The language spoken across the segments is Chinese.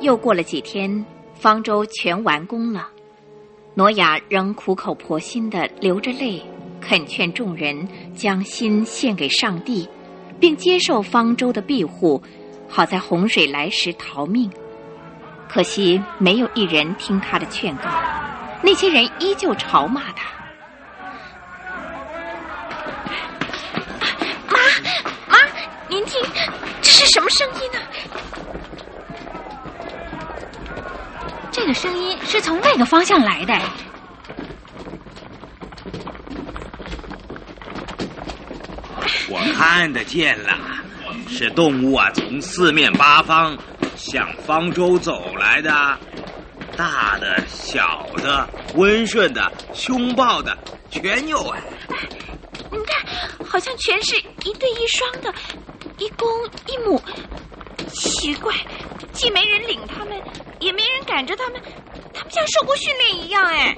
又过了几天，方舟全完工了。挪亚仍苦口婆心地流着泪恳劝众人将心献给上帝，并接受方舟的庇护，好在洪水来时逃命。可惜没有一人听他的劝告，那些人依旧嘲骂他。妈，您听，这是什么声音呢？ 这个声音是从那个方向来的。 我看得见了，是动物啊，从四面八方向方舟走来的，大的、小的、温顺的、凶暴的，全有啊。 你看，好像全是一对一双的，一公一母。奇怪，既没人领他们，也没人赶着他们，他们像受过训练一样哎。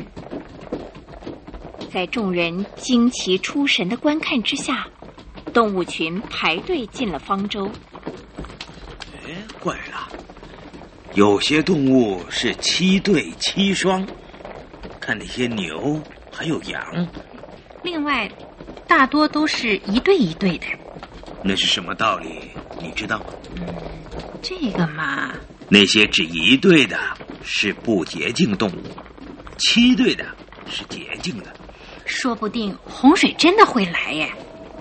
在众人惊奇出神的观看之下，动物群排队进了方舟。 怪了，有些动物是7对7双，看那些牛还有羊。 另外，大多都是一对一对的。 那是什么道理？你知道吗？ 这个嘛， 那些只一对的是不洁净动物，7对的是洁净的。 说不定洪水真的会来耶！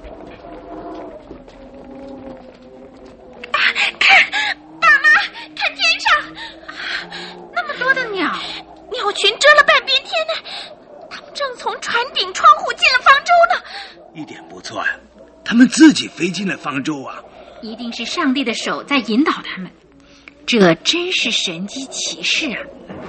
看，爸妈，看天上， 那么多的鸟群遮了半边天呢，他们正从船顶窗户进了方舟呢。 一点不错呀，他们自己飞进了方舟啊！ 一定是上帝的手在引导他们，这真是神迹奇事啊！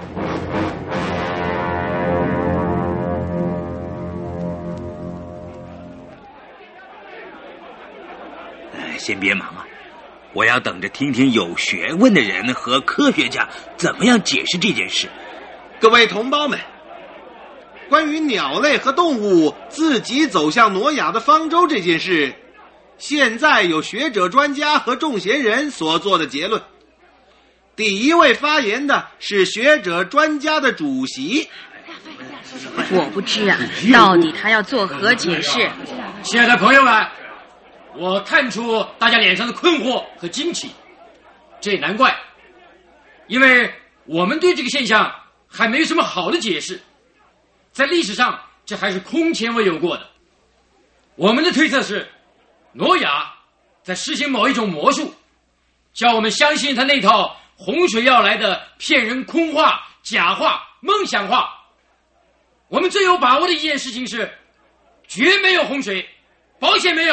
先别忙啊，我要等着听听有学问的人和科学家怎么样解释这件事。 各位同胞们，关于鸟类和动物自己走向挪亚的方舟这件事，现在有学者专家和众贤人所做的结论。第一位发言的是学者专家的主席。 我不知啊，到底他要作何解释？ 亲爱的朋友们，我看出大家脸上的困惑和惊奇，这也难怪，因为我们对这个现象还没有什么好的解释。在历史上，这还是空前未有过的。我们的推测是，挪亚在实行某一种魔术，叫我们相信他那套洪水要来的骗人空话、假话、梦想话。我们最有把握的一件事情是，绝没有洪水，保险没有。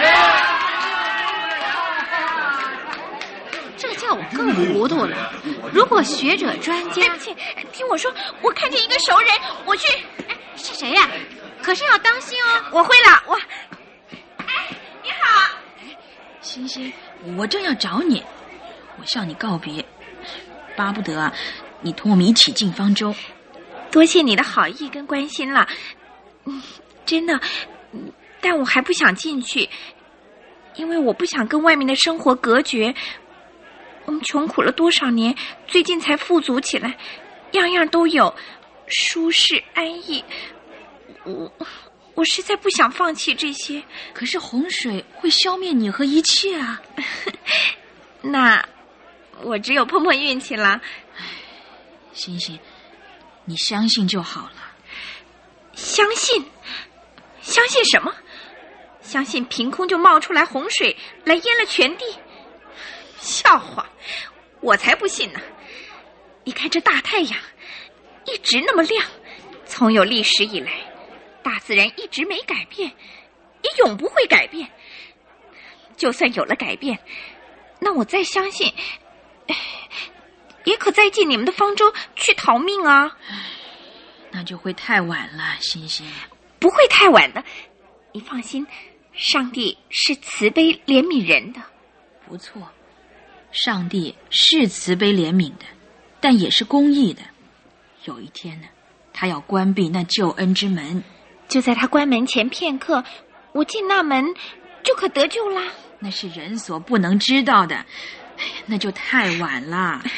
这叫我更糊涂了。如果学者专家， 听我说，我看见一个熟人，我去。 是谁呀？可是要当心哦。 我会了，你好。 星星，我正要找你，我向你告别，巴不得啊，你同我们一起进方舟。 多谢你的好意跟关心了，真的，但我还不想进去，因为我不想跟外面的生活隔绝。我们穷苦了多少年，最近才富足起来，样样都有，舒适安逸。我实在不想放弃这些。 可是洪水会消灭你和一切啊！ 那我只有碰碰运气了。 星星，你相信就好了。 相信什么？相信凭空就冒出来洪水来淹了全地？笑话，我才不信呢！你看这大太阳一直那么亮，从有历史以来，大自然一直没改变，也永不会改变。就算有了改变，那我再相信，也可再进你们的方舟去逃命啊！ 那就会太晚了，星星。 不会太晚的，你放心，上帝是慈悲怜悯人的。 不错，上帝是慈悲怜悯的，但也是公义的。有一天呢，他要关闭那救恩之门。 就在他关门前片刻，我进那门就可得救啦。 那是人所不能知道的，那就太晚了。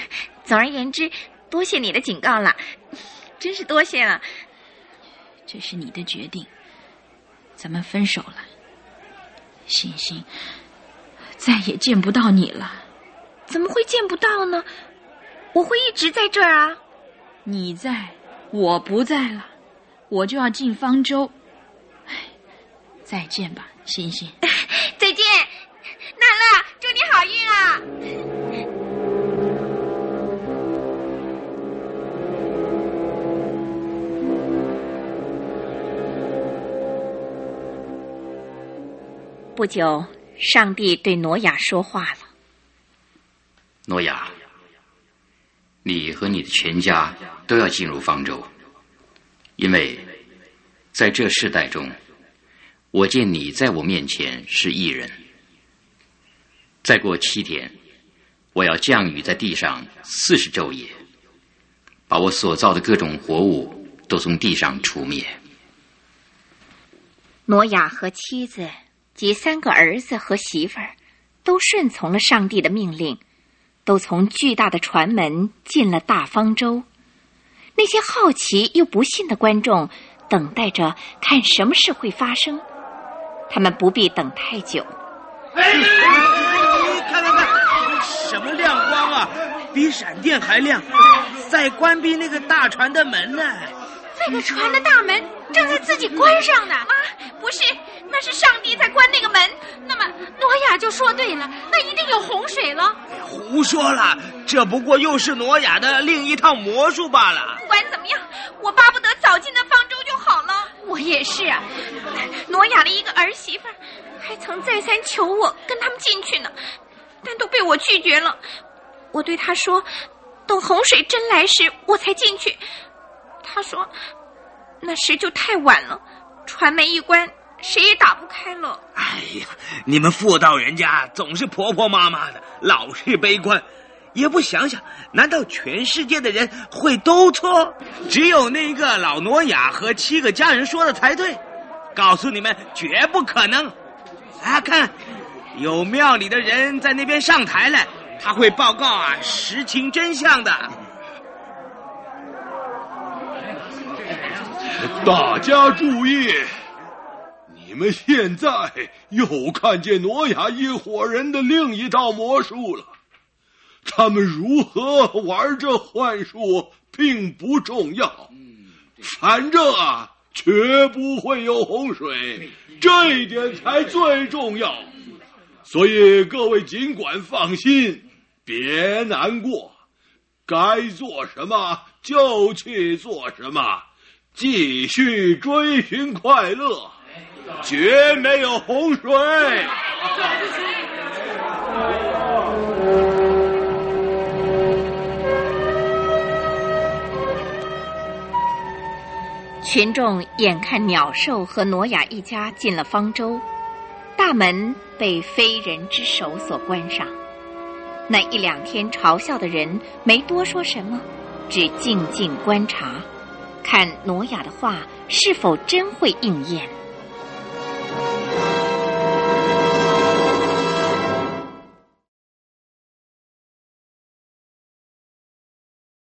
总而言之，多谢你的警告了，真是多谢了。 这是你的决定，咱们分手了。星星，再也见不到你了。 怎么会见不到呢？我会一直在这儿啊。 你在，我不在了，我就要进方舟。再见吧，星星。 再见，娜乐，祝你好运啊！不久，上帝对挪亚说话了。 挪亚，你和你的全家都要进入方舟，因为在这世代中，我见你在我面前是义人。再过7天，我要降雨在地上40昼夜，把我所造的各种活物都从地上除灭。 挪亚和妻子及3个儿子和媳妇儿都顺从了上帝的命令，都从巨大的船门进了大方舟。那些好奇又不信的观众等待着看什么事会发生，他们不必等太久。 看，什么亮光啊，比闪电还亮，在关闭那个大船的门呢。 那个船的大门正在自己关上呢。妈，不是，那是上帝在关那个门。 那么挪亚就说对了，那一定有洪水了。 胡说了，这不过又是挪亚的另一套魔术罢了。 不管怎么样，我巴不得早进那方舟就好了。 我也是啊。 挪亚的一个儿媳妇还曾再三求我跟他们进去呢，但都被我拒绝了。我对他说，等洪水真来时我才进去。他说那时就太晚了，船门一关，谁也打不开了。 哎呀，你们妇道人家总是婆婆妈妈的，老是悲观，也不想想，难道全世界的人会都错？只有那个老挪亚和7个家人说的才对。告诉你们，绝不可能。看，有庙里的人在那边上台了，他会报告实情真相的。 大家注意，你们现在又看见挪亚一伙人的另一道魔术了。他们如何玩这幻术并不重要，反正绝不会有洪水，这一点才最重要。所以各位尽管放心，别难过，该做什么就去做什么，继续追寻快乐，绝没有洪水。 群众眼看鸟兽和挪亚一家进了方舟，大门被非人之手所关上。那1-2天嘲笑的人没多说什么，只静静观察，看挪亚的话是否真会应验。